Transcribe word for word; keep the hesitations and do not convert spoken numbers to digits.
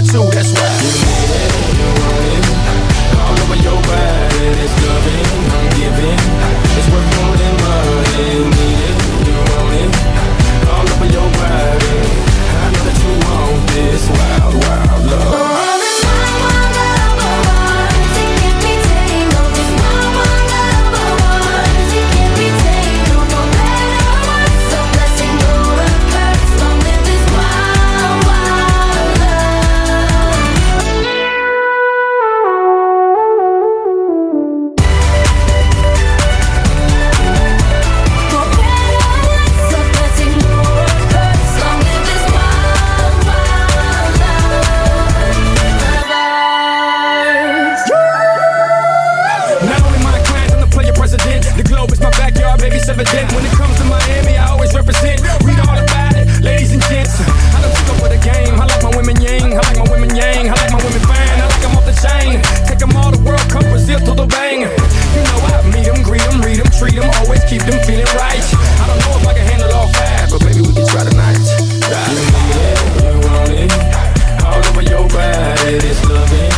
too, that's why. You need it, you want it, all over your body. It's loving, I'm giving, it's worth more than money. You need it, you want it, all over your body. I know that you want this wild, wild love. Evident. When it comes to Miami, I always represent. Read all about it, ladies and gents. I don't keep up with the game. I like my women yang. I like my women yang. I like my women fine. I like them off the chain. Take them all to World Cup, Brazil to the bang. You know I meet them, greet them, read them, treat them, always keep them feeling right. I don't know if I can handle all five, but baby we can try tonight. You need it, you want it, all over your body. This loving.